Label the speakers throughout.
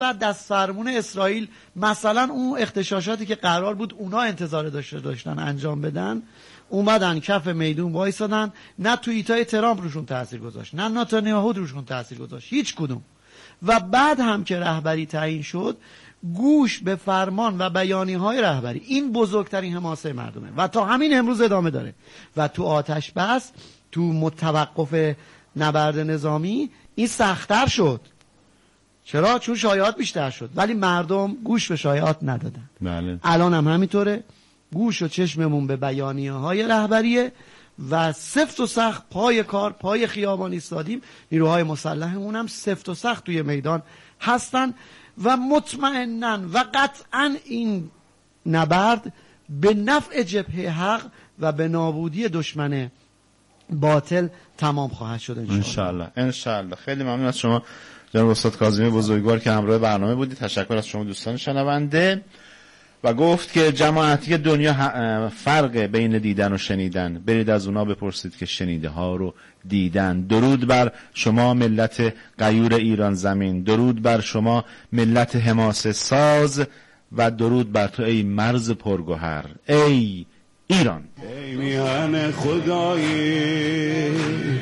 Speaker 1: بعد دست فرمون اسرائیل مثلا اون اغتشاشاتی که قرار بود اونا انتظار داشتن انجام بدن، اومدن کف میدون وایسادن، نه توییتای ترامپ روشون تاثیر گذاشت، نه نتانیاهو روشون تاثیر گذاشت، هیچ کدوم. و بعد هم که رهبری تعیین شد، گوش به فرمان و بیانیه‌های رهبری، این بزرگترین حماسه مردمه و تا همین امروز ادامه داره. و تو آتش بس، تو متوقف نبرد نظامی، این سخت‌تر شد. چرا؟ چون شایعات بیشتر شد، ولی مردم گوش به شایعات ندادن.
Speaker 2: بله.
Speaker 1: الان هم همینطوره، گوش و چشممون به بیانیه‌های رهبریه و سفت و سخت پای کار، پای خیابان ایستادیم. نیروهای مسلحمون هم سفت و سخت توی میدان هستن و مطمئناً و قطعاً این نبرد به نفع جبهه حق و به نابودی دشمن باطل تمام خواهد شد
Speaker 2: انشالله. خیلی ممنون از شما جناب استاد کاظمی بزرگوار که همراه برنامه بودید. تشکر از شما دوستان شنونده. و گفت که جماعتی دنیا فرق بین دیدن و شنیدن، برید از اونا بپرسید که شنیده ها رو دیدن. درود بر شما ملت غیور ایران زمین، درود بر شما ملت حماسه ساز و درود بر تو ای مرز پرگوهر، ای ایران.
Speaker 3: ای میهن خدایی،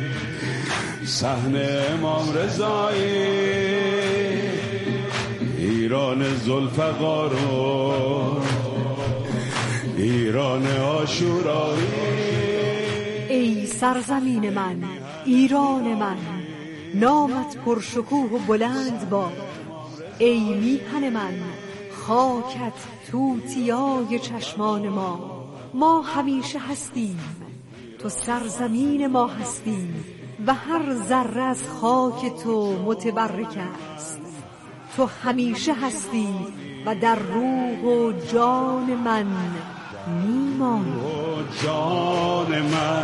Speaker 3: صحن امام رضایی، ایران ذوالفقار و ایران عاشورایی.
Speaker 4: ای سرزمین من، ایران من، نامت پرشکوه و بلند باد. ای میهن من، خاکت توتیای چشمان ما. ما همیشه هستیم، تو سرزمین ما هستیم و هر ذره از خاک تو متبرک است. تو همیشه هستی و در روح و جان من میمانی.
Speaker 3: جان من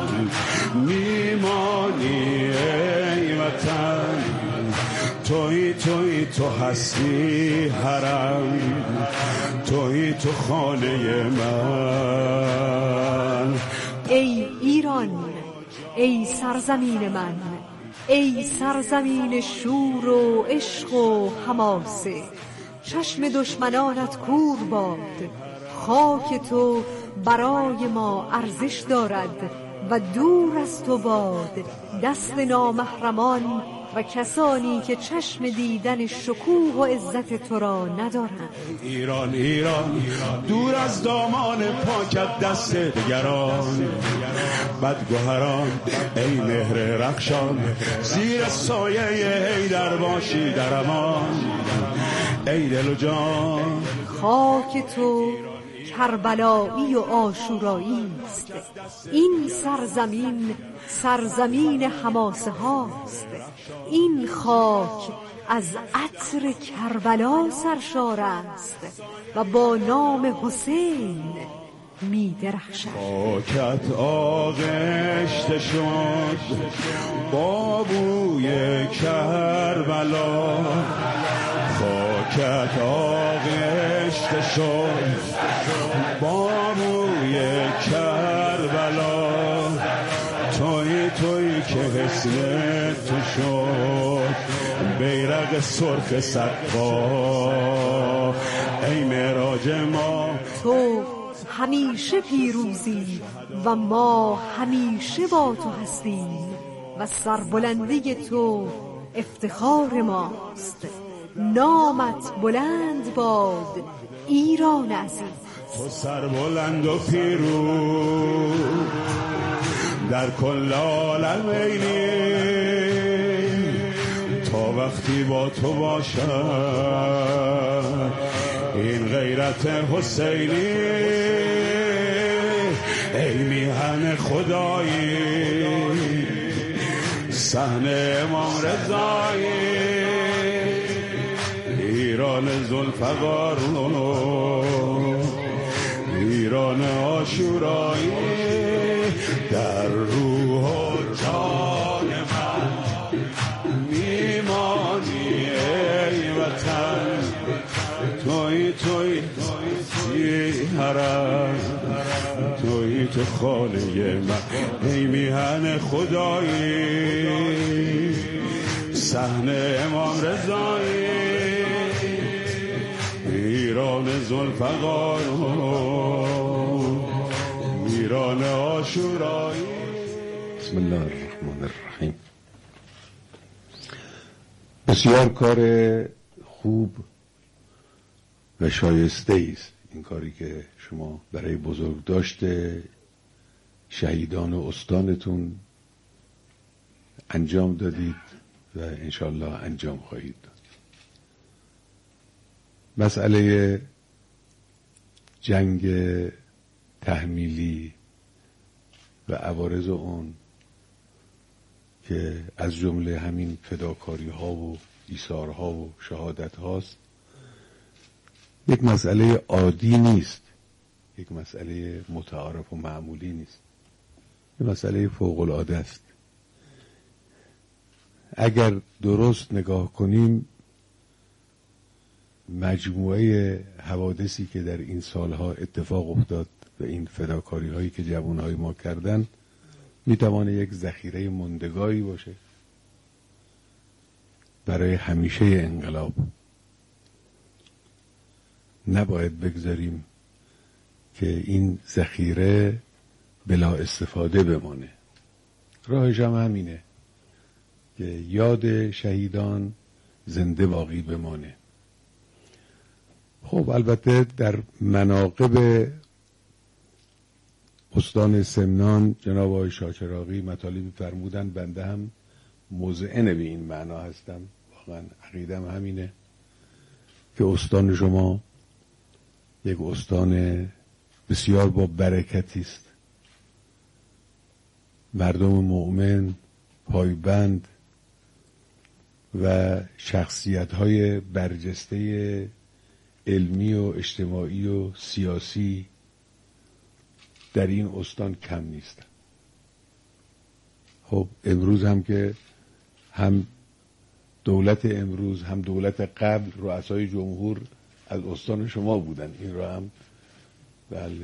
Speaker 3: میمانی ای وطن، توی تو هستی حرم، توی تو خانه من.
Speaker 4: ای ایران، ای سرزمین من، ای سرزمین شور و عشق و حماسه. چشم دشمنانت کور باد، خاک تو برای ما ارزش دارد و دور از تو باد دست نامحرمان و کسانی که چشم دیدن شکوه و عزت تو را ندارند.
Speaker 3: ایران ایران دور از دامان پاکت دست دگران، بدگوهران ای مهر رخشان، زیر سایه حیدر باشی در امان. ای دل و جان
Speaker 4: خاک تو کربلایی و آشورایی است. این سرزمین سرزمین حماسه هاست. این خاک از عطر کربلا سرشار است و با نام حسین می درخشد.
Speaker 3: خاکت آغشته شد با بوی کربلا، خاکت آغشته شد با بوی کربلا. توی که حسن تو شد بیرق سرخ صدقا، ای معراج ما.
Speaker 4: تو همیشه پیروزی و ما همیشه با تو هستیم و سربلندی تو افتخار ماست. نامت بلند باد ایران عزیز.
Speaker 3: تو سربلند و پیروز در کل عالم اینی، تا وقتی با تو باشم این غیرت حسینی. ای میهن خدایی، صحن امام رضایی، ایران ذوالفقار، ایران عاشورایی. در روح و جان من میمانی ای وطن، توی حرم، توی تو خانه من. ای میهن خدایی، صحن امام رضایی، ذوالفقار میران عاشورایی.
Speaker 5: بسم الله الرحمن الرحیم. بسیار کار خوب و شایسته است این کاری که شما برای بزرگداشت شهیدان و استانتون انجام دادید و انشالله انجام خواهید داد. مسئله جنگ تحمیلی و عوارض اون که از جمله همین فداکاری ها و ایثارها و شهادت هاست یک مسئله عادی نیست، یک مسئله متعارف و معمولی نیست، یک مسئله فوق العاده است. اگر درست نگاه کنیم مجموعه حوادثی که در این سالها اتفاق افتاد و این فداکاری هایی که جوانهای ما کردن میتوانه یک ذخیره ماندگاری باشه برای همیشه انقلاب. نباید بگذاریم که این ذخیره بلا استفاده بمانه. راهش هم همینه که یاد شهیدان زنده باقی بمانه. خب البته در مناقب استان سمنان جناب آقای شاچراغی مطالبی فرمودن، بنده هم مذعن به این معنا هستم. واقعا عقیدم همینه که استان شما یک استان بسیار با برکتی است. مردم مؤمن، پایبند و شخصیت‌های برجسته علمی و اجتماعی و سیاسی در این استان کم نیستن. خب امروز هم که هم دولت امروز هم دولت قبل رؤسای جمهور از استان شما بودن. این را هم بله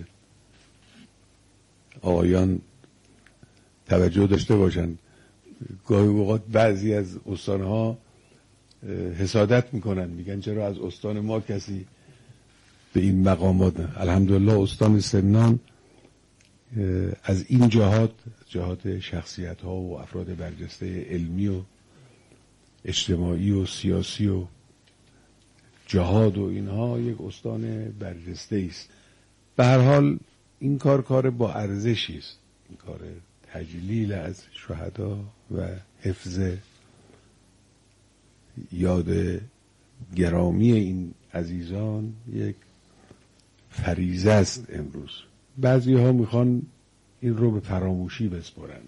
Speaker 5: آقایان توجه داشته باشن. گاهی اوقات بعضی از استانها حسادت میکنن، میگن چرا از استان ما کسی به این مقامات نه. الحمدلله استان سمنان از این جهات شخصیت ها و افراد برجسته علمی و اجتماعی و سیاسی و جهاد و اینها یک استان برجسته است. به هر حال این کار با ارزشی است. این کار تجلیل از شهدا و حفظ یاد گرامی این عزیزان یک فریضه است. امروز بعضی ها میخوان این رو به فراموشی بسپارن.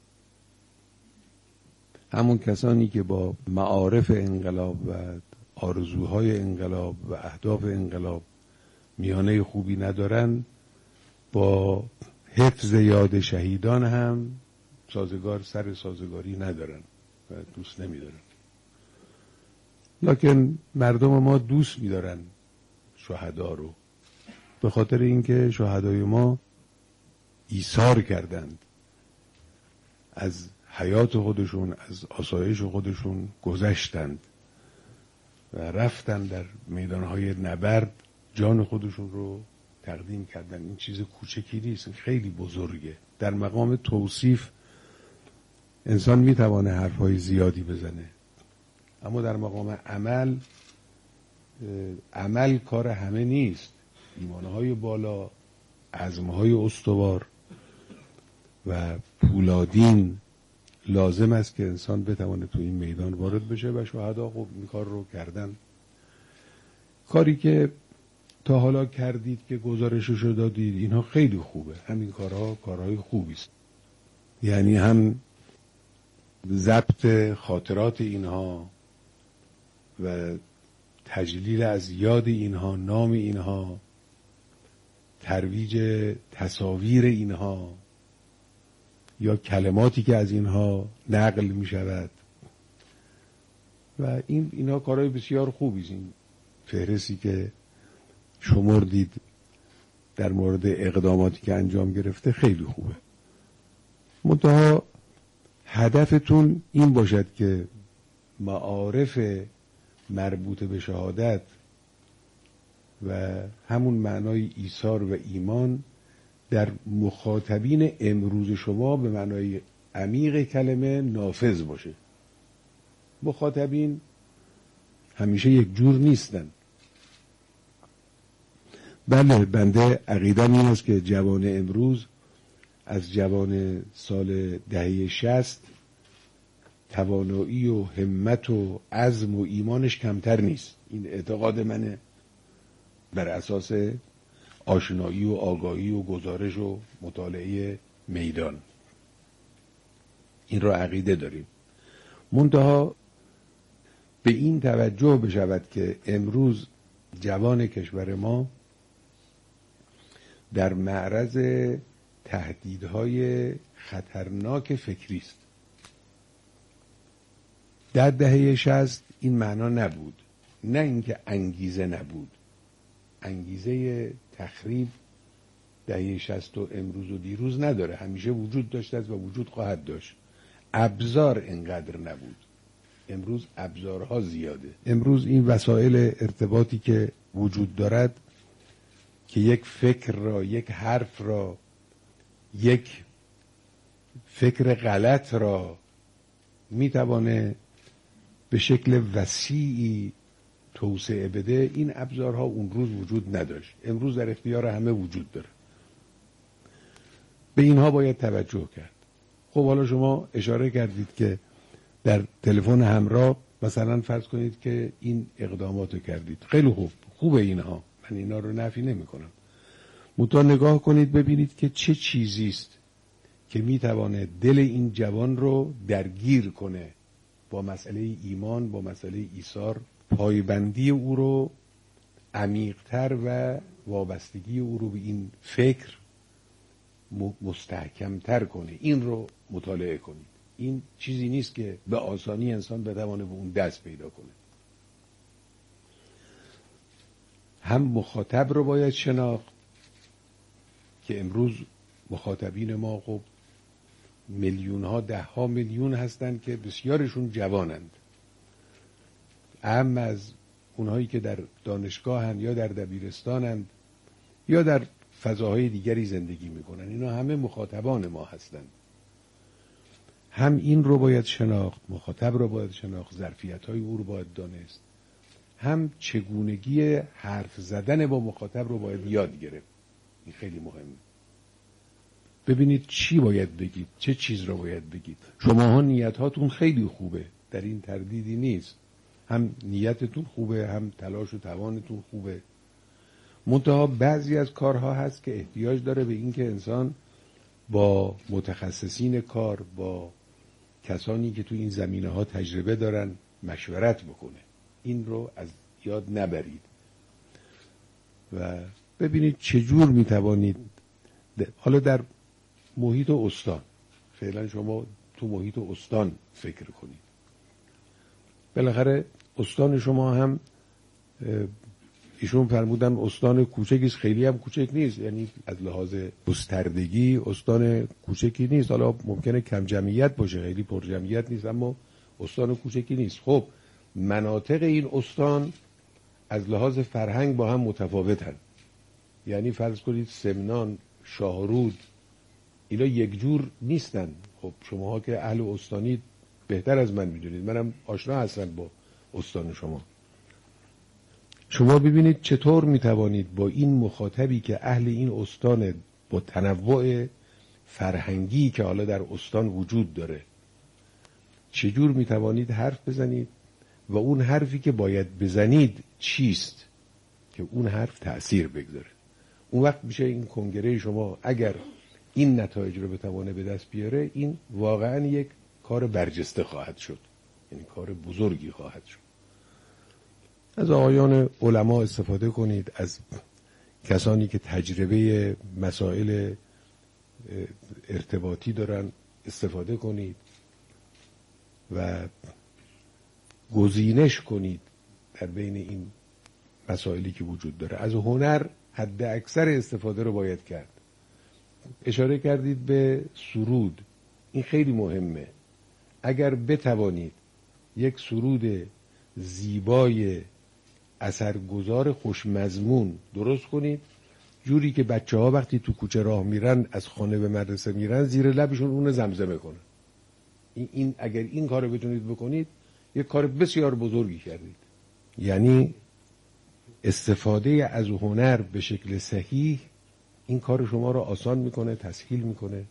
Speaker 5: همون کسانی که با معارف انقلاب و آرزوهای انقلاب و اهداف انقلاب میانه خوبی ندارن، با حفظ یاد شهیدان هم سر سازگاری ندارن و دوست نمیدارن. لکن مردم ما دوست میدارن شهدا رو، به خاطر اینکه شهدای ما ایثار کردند، از حیات خودشون، از آسایش خودشون گذشتند و رفتن در میدانهای نبرد جان خودشون رو تقدیم کردن. این چیز کوچکی نیست، خیلی بزرگه. در مقام توصیف انسان میتوانه حرفهای زیادی بزنه، اما در مقام عمل کار همه نیست. ایمانهای بالا، عزمهای استوار و پولادین لازم است که انسان بتوانه تو این میدان وارد بشه و شهدا خب این کار رو کردن. کاری که تا حالا کردید که گزارششو دادید اینها خیلی خوبه. همین کارهای خوبی است. یعنی هم ضبط خاطرات اینها و تجلیل از یاد اینها، نام اینها، ترویج تصاویر اینها یا کلماتی که از اینها نقل می شود و اینا کارهای بسیار خوبی است. این فهرستی که شمردید در مورد اقداماتی که انجام گرفته خیلی خوبه. منتها هدفتون این باشد که معارف مربوط به شهادت و همون معنای ایثار و ایمان در مخاطبین امروز شما به معنای عمیق کلمه نافذ باشه. مخاطبین همیشه یک جور نیستن. بله، بنده عقیدم این است که جوان امروز از جوان سال دهه 60 توانایی و همت و عزم و ایمانش کمتر نیست. این اعتقاد منه، بر اساس آشنایی و آگاهی و گزارش و مطالعه میدان این را عقیده داریم. منتها به این توجه بشود که امروز جوان کشور ما در معرض تهدیدهای خطرناک فکری است. در دهه 60 این معنا نبود، نه اینکه انگیزه نبود. انگیزه تخریب دهه 60 و امروز و دیروز نداره، همیشه وجود داشته است و وجود خواهد داشت. ابزار اینقدر نبود. امروز ابزارها زیاده. امروز این وسایل ارتباطی که وجود دارد که یک فکر را، یک حرف را، یک فکر غلط را میتوانه به شکل وسیعی توسعه بده، این ابزارها اون روز وجود نداشت. امروز در اختیار همه وجود داره. به اینها باید توجه کرد. خب حالا شما اشاره کردید که در تلفن همراه مثلا فرض کنید که این اقداماتو کردید، خیلی خوبه اینها، من اینا رو نفی نمی کنم. منتها نگاه کنید ببینید که چه چیزی است که میتوانه دل این جوان رو درگیر کنه با مسئله ایمان، با مسئله ایثار، پایبندی او رو عمیق‌تر و وابستگی او رو به این فکر مستحکم‌تر کنه. این رو مطالعه کنید. این چیزی نیست که به آسانی انسان بتوانه به اون دست پیدا کنه. هم مخاطب رو باید شناخت که امروز مخاطبین ما خب میلیون ها، 10 میلیون هستند که بسیارشون جوانند، اما از اونهایی که در دانشگاهند یا در دبیرستانند یا در فضاهای دیگری زندگی میکنن، اینا همه مخاطبان ما هستند. هم این رو باید شناخت، مخاطب رو باید شناخت، ظرفیت‌های او رو باید دانست، هم چگونگی حرف زدن با مخاطب رو باید یاد گرفت. این خیلی مهمه. ببینید چی باید بگید، چه چیز رو باید بگید. شماها نیت‌هاتون خیلی خوبه، در این تردیدی نیست. هم نیتتون خوبه، هم تلاش و توانتون خوبه. منتها بعضی از کارها هست که احتیاج داره به این که انسان با متخصصین کار، با کسانی که تو این زمینه‌ها تجربه دارن مشورت بکنه. این رو از یاد نبرید و ببینید چجور میتوانید. حالا در محیط استان، فعلا شما تو محیط استان فکر کنید. بالاخره استان شما هم ایشون فرمودن استان کوچکی است، خیلی هم کوچک نیست، یعنی از لحاظ گستردگی استان کوچکی نیست. حالا ممکنه کم جمعیت باشه، خیلی پر جمعیت نیست، اما استان کوچکی نیست. خب مناطق این استان از لحاظ فرهنگ با هم متفاوتن. یعنی فرض کنید سمنان، شاهرود، اینا یک جور نیستن. خب شماها که اهل استانید بهتر از من میدونید، منم آشنا هستم با استان شما. شما ببینید چطور میتوانید با این مخاطبی که اهل این استان، با تنوع فرهنگی که حالا در استان وجود داره، چجور میتوانید حرف بزنید و اون حرفی که باید بزنید چیست که اون حرف تأثیر بگذاره. اون وقت میشه این کنگره شما اگر این نتایج رو بتوانه به دست بیاره، این واقعا یک کار برجسته خواهد شد، یعنی کار بزرگی خواهد شد. از آقایان علما استفاده کنید، از کسانی که تجربه مسائل ارتباطی دارن استفاده کنید و گزینش کنید در بین این مسائلی که وجود داره. از هنر حد اکثر استفاده رو باید کرد. اشاره کردید به سرود، این خیلی مهمه. اگر بتوانید یک سرود زیبای اثرگذار خوشمضمون درست کنید، جوری که بچه‌ها وقتی تو کوچه راه میرن، از خانه به مدرسه میرن، زیر لبشون اون زمزمه کنن. این اگر این کارو بتونید بکنید، یک کار بسیار بزرگی کردید. یعنی استفاده از هنر به شکل صحیح این کار شما رو آسان میکنه، تسهیل میکنه.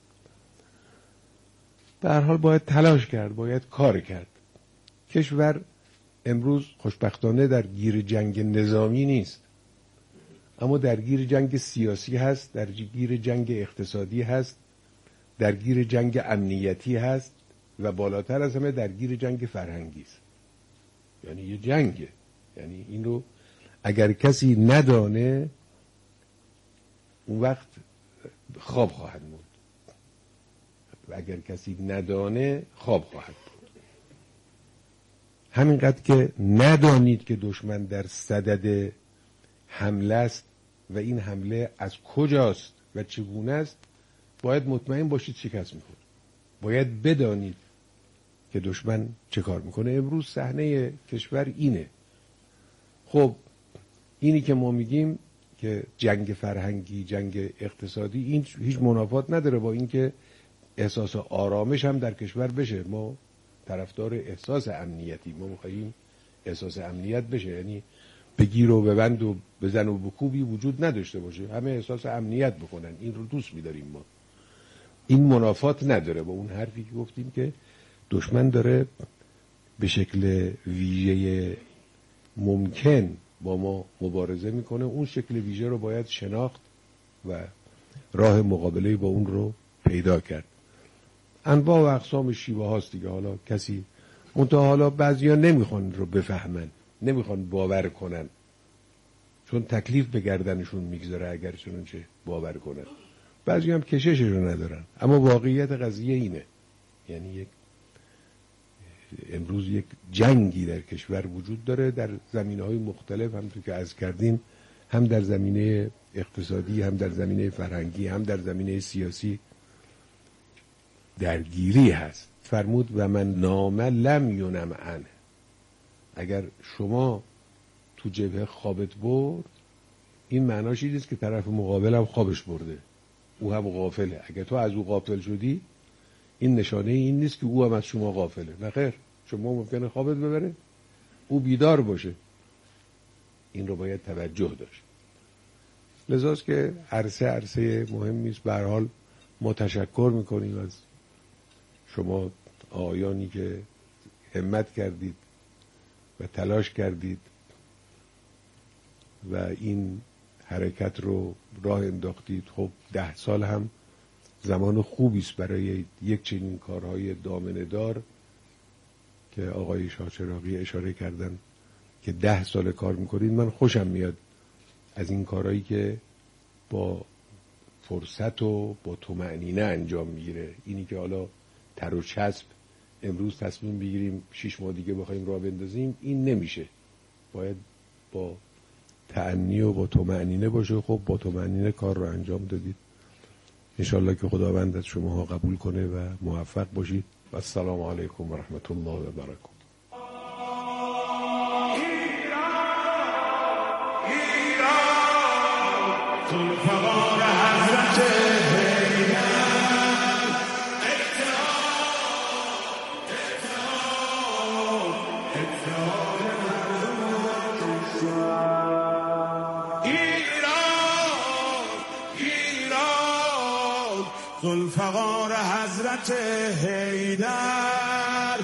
Speaker 5: به هر حال باید تلاش کرد، باید کار کرد. کشور امروز خوشبختانه در گیر جنگ نظامی نیست، اما در گیر جنگ سیاسی هست، در گیر جنگ اقتصادی هست، در گیر جنگ امنیتی هست و بالاتر از همه در گیر جنگ فرهنگی است. یعنی یه جنگه. یعنی این رو اگر کسی ندانه اون وقت خواب خواهد موند، و اگر کسی ندانه خواب خواهد بود. همینقدر که ندانید که دشمن در صدد حمله است و این حمله از کجاست و چگونه است، باید مطمئن باشید شکست میکنه. باید بدانید که دشمن چه کار میکنه. امروز صحنه کشور اینه. خب اینی که ما میگیم که جنگ فرهنگی، جنگ اقتصادی، این هیچ منافات نداره با اینکه احساس آرامش هم در کشور بشه. ما طرفدار احساس امنیتی، ما میخواهیم احساس امنیت بشه، یعنی بگیر و ببند و بزن و بکوبی وجود نداشته باشه، همه احساس امنیت بکنن. این رو دوست می‌داریم ما. این منافات نداره با اون حرفی که گفتیم که دشمن داره به شکل ویژه ممکن با ما مبارزه میکنه. اون شکل ویژه رو باید شناخت و راه مقابله با اون رو پیدا کرد. انواع و اقسام شیوه هاست دیگه. حالا کسی منتها حالا بعضیا نمیخوان رو بفهمن، نمیخوان باور کنن، چون تکلیف به گردنشون میگذاره اگر چنانچه باور کنن. بعضی هم کششش رو ندارن. اما واقعیت قضیه اینه. یعنی امروز یک جنگی در کشور وجود داره در زمینه‌های مختلف، همونطور که عرض کردیم، هم در زمینه اقتصادی، هم در زمینه فرهنگی، هم در زمینه سیاسی درگیری هست. فرمود و من نام لم ینم عنه. اگر شما تو جبهه خوابت برد، این معناش این نیست که طرف مقابل هم خوابش برده، او هم غافله. اگر تو از او غافل شدی، این نشانه این نیست که او هم از شما غافله. نه خیر، شما ممکنه خوابت ببره، او بیدار باشه. این رو باید توجه داشت. لذاست که عرصه مهمی است. به هر حال ما تشکر میکنیم از شما آقایانی که همت کردید و تلاش کردید و این حرکت رو راه انداختید. خب 10 سال هم زمان خوبی است برای یک چنین کارهای دامنه‌دار که آقای شاه چراغی اشاره کردن که 10 سال کار میکنید. من خوشم میاد از این کارهایی که با فرصت و با طمأنینه انجام میگیره. اینی که حالا تر و چسب امروز تصمیم بگیریم 6 ماه دیگه بخوایم راه بندازیم، این نمیشه. باید با تأنی و با طمأنینه باشه. خب با طمأنینه کار رو انجام دادید. انشالله که خداوند از شماها قبول کنه و موفق باشید. و السلام علیکم و رحمت الله و برکاته.
Speaker 3: ذوالفقار حضرت حیدر،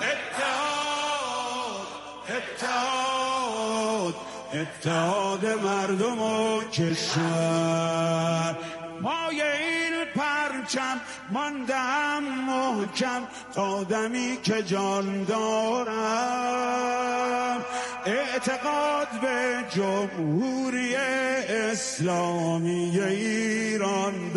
Speaker 3: اتحاد مردم و کشور. مایه این پرچم ماندم محکم تا دمی که جان دارم. اعتقاد به جمهوری اسلامی ایران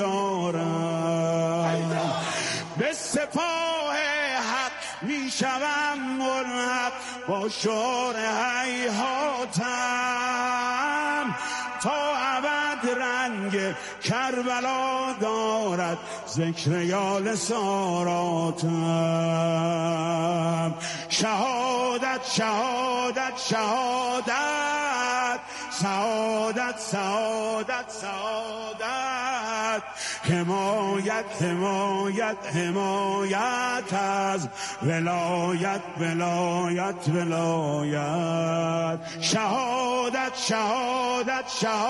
Speaker 3: دارم. به سپاه حق می شوم ملحق با شعار هیهاتم. تا ابد رنگ کربلا دارد ذکر یال ساراتم. شهادت شهادت شهادت سعادت سعادت سعادت حمایت حمایت حمایت از ولایت ولایت ولایت شهادت شهادت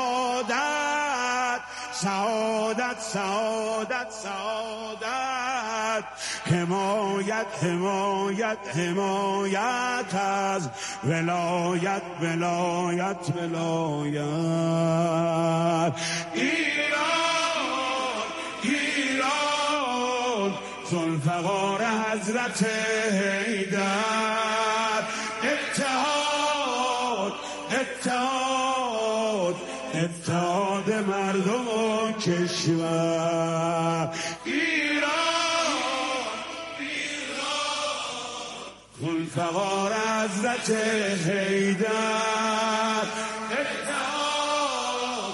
Speaker 3: شهادت سعادت سعادت سعادت حمایت حمایت حمایت از ولایت ولایت ولایت ایران ایران ذوالفقار حضرت حیدر اتحاد اتحاد اتحاد مردم و کشور ایران ایران ذوالفقار حضرت حیدر اتحاد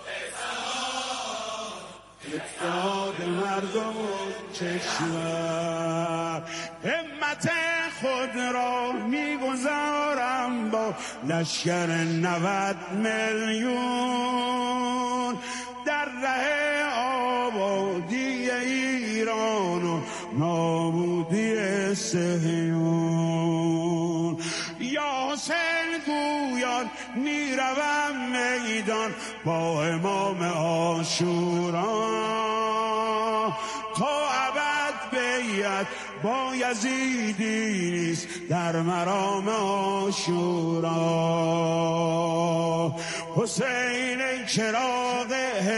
Speaker 3: اتحاد مردم و کشور همت خود را میگذارم با لشکر 90 میلیون در ره آبادی ایران و نابودی صهیون یا حسین گویان میروم میدان با امام عاشورا تا ابد بیعت با یزیدی نیست در مرام عاشورا حسین ای چراغ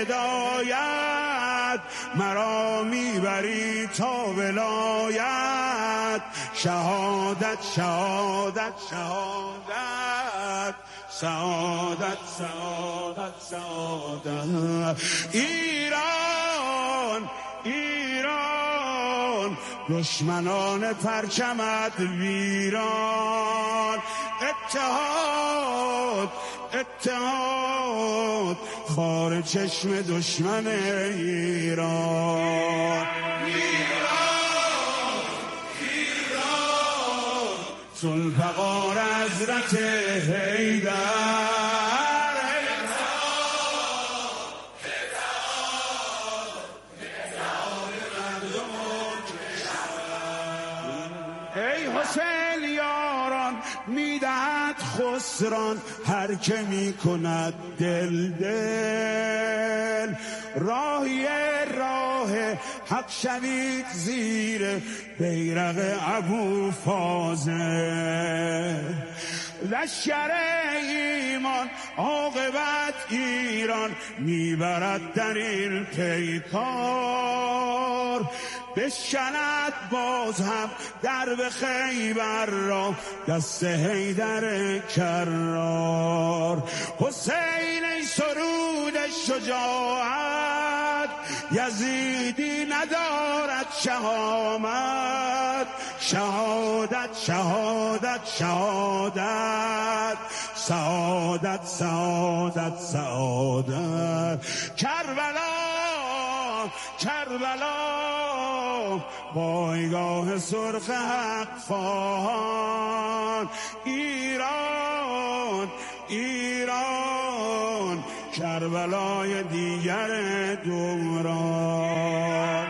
Speaker 3: هدایت مرا میبری تا ولایت شهادت شهادت شهادت سعادت سعادت سعادت ایران ایران دشمنان پرچمت ویران اتحاد اتحاد خار چشم دشمن ایران ایران ایران ذوالفقار حضرت حیدر حسین یاران میدهد خسران هر که میکند دل دل راهی راه حق شوید زیر بیرق ابو فاضل لشکر ایمان عاقبت ایران میبرد در این پیکار بشکند باز هم درب خیبر را دست حیدر کرار حسین ای سرود شجاعت یزیدی ندارد شهامت شهادت شهادت شهادت سعادت سعادت سعادت کربلا کربلا پایگاه سرخ حق خواهان ایران ایران کربلای دیگر دوران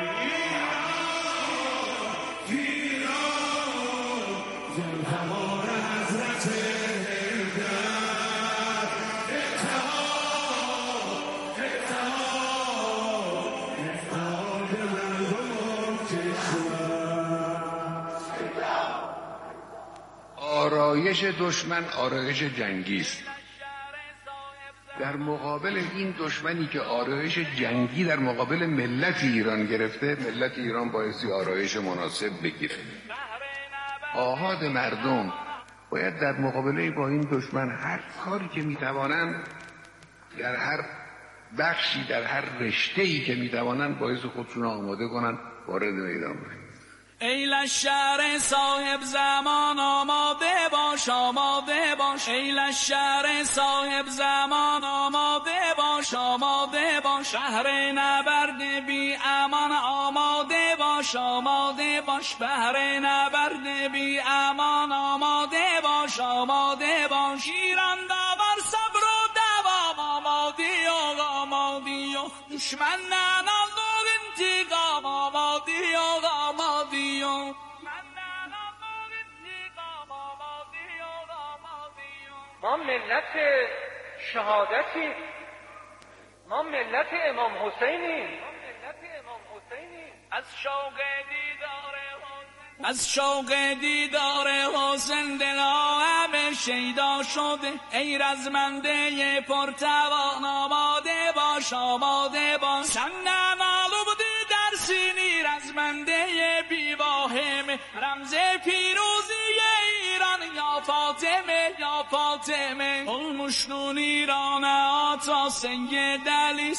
Speaker 6: آرایش دشمن آرایش جنگی است. در مقابل این دشمنی که آرایش جنگی در مقابل ملت ایران گرفته، ملت ایران بایستی آرایش مناسب بگیره. آحاد مردم باید در مقابله با این دشمن هر کاری که میتوانند، در هر بخشی، در هر رشته‌ای که میتوانند باعث خودشون آماده کنن وارد میدان بشن.
Speaker 7: ای لشکر صاحب زمان آماده باش، آماده باش. ای لشکر صاحب زمان آماده باش، آماده باش. شهر نبرد بی امان آماده باش، آماده باش. بهر نبرد بی امان آماده باش، آماده باش. ایران داور صبر و آمادیا دشمن ننالور انتقام آمادیا
Speaker 8: ما ملت شهادتی، ما ملت امام حسینیم.
Speaker 7: از شوق دیدار حسین دلها همه شیدا شده. ای رزمنده پرتوان آماده باش سنن آلو بودی در سینی رزمنده بیواهم رمز پیروزی ایران یا فاطمه المشنون ایران آتا سید علی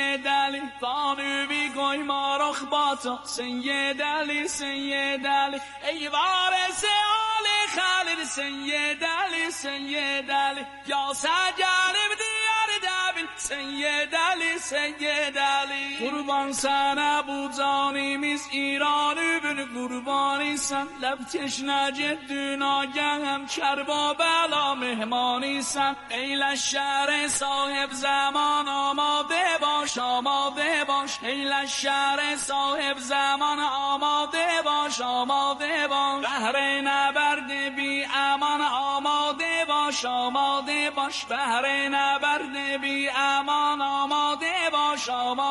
Speaker 7: بانوی گوی مارخ باتا سید علی ای وارث آل خالد سید علی یا سجالب دیار دابل سید علی قربان سن ابو جانی میز ایران بن قربانی سن لب تشنه جدون آگهم کربا بلا مهمانی سن ای لشکر صاحب زمان آماده باش ای لشکر صاحب زمان آماده باش بهر نبرد بی امان آماده باش بهر نبرد بی امان آماده باش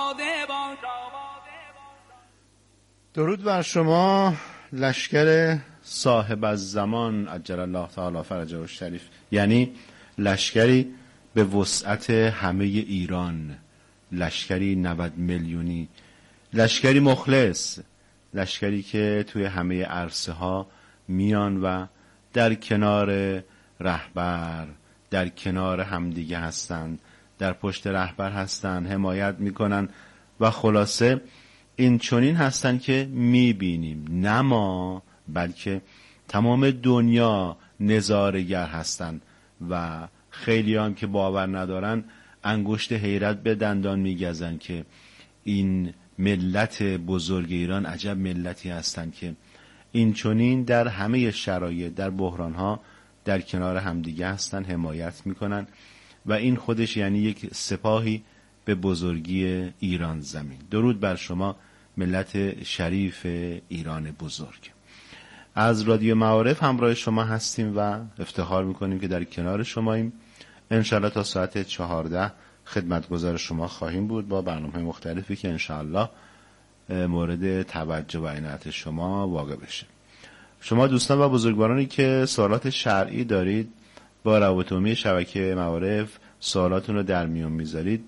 Speaker 2: درود بر شما لشکر صاحب از زمان عجل الله تعالی فرجه الشریف، یعنی لشکری به وسعت همه ایران، لشکری 90 میلیونی، لشکری مخلص، لشکری که توی همه عرصه ها میان و در کنار رهبر، در کنار همدیگه هستند، در پشت رهبر هستند، حمایت میکنن و خلاصه این چنین هستن که میبینیم نه ما بلکه تمام دنیا نظاره‌گر هستن و خیلی هم که باور ندارن انگشت حیرت به دندان میگزن که این ملت بزرگ ایران عجب ملتی هستن که این چنین در همه شرایط در بحرانها در کنار همدیگه هستن، حمایت میکنن و این خودش یعنی یک سپاهی به بزرگی ایران زمین. درود بر شما ملت شریف ایران بزرگ. از رادیو معارف همراه شما هستیم و افتخار میکنیم که در کنار شماییم. انشالله تا ساعت 14 خدمتگزار شما خواهیم بود با برنامه مختلفی که انشالله مورد توجه و عنایت شما واقع بشه. شما دوستان و بزرگوارانی که سوالات شرعی دارید با روابط عمومی شبکه معارف سوالاتون رو در میون میذارید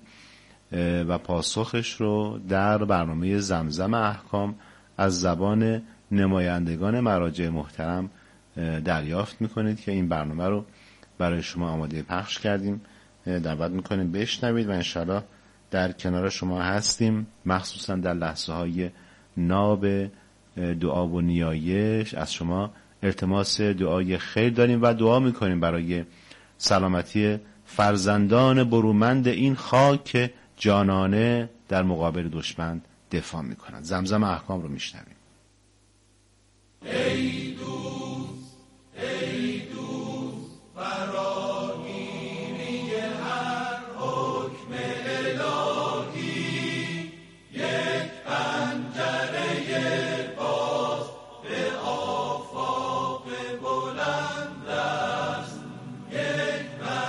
Speaker 2: و پاسخش رو در برنامه زمزم احکام از زبان نمایندگان مراجع محترم دریافت میکنید که این برنامه رو برای شما آماده پخش کردیم. دعوت میکنیم بشنوید و انشالله در کنار شما هستیم، مخصوصا در لحظه های ناب دعا و نیایش. از شما التماس دعای خیر داریم و دعا میکنیم برای سلامتی فرزندان برومند این خاک جانانه در مقابل دشمن دفاع میکنند. زمزم احکام رو میشنویم.
Speaker 9: ای دوست فراگیری هر حکم الهی، یک پنجره باز به آفاق بلند است، یک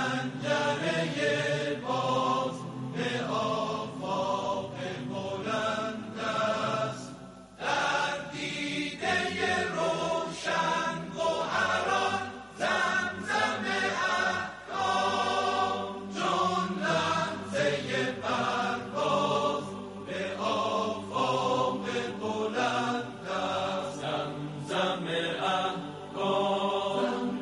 Speaker 9: پنجره باز به آفاق بلند است. در دیده روشن گوهران زمزم احکام، چون لمزه پرواز به آفاق بلند است. زمزم احکام.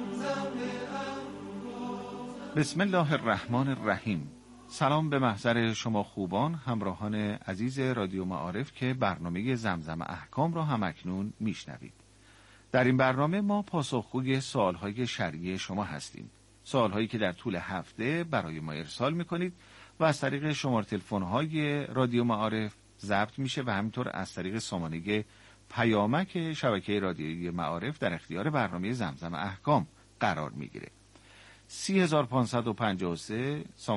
Speaker 10: بسم الله الرحمن الرحیم. سلام به محضر شما خوبان همراهان عزیز رادیو معارف که برنامه زمزم احکام را همکنون میشنوید. در این برنامه ما پاسخگوی سوالهای شرعی شما هستیم. سوالهایی که در طول هفته برای ما ارسال میکنید و از طریق شماره تلفن‌های رادیو معارف ضبط میشه و همینطور از طریق سامانه پیامک شبکه رادیویی معارف در اختیار برنامه زمزم احکام قرار میگیره. 3553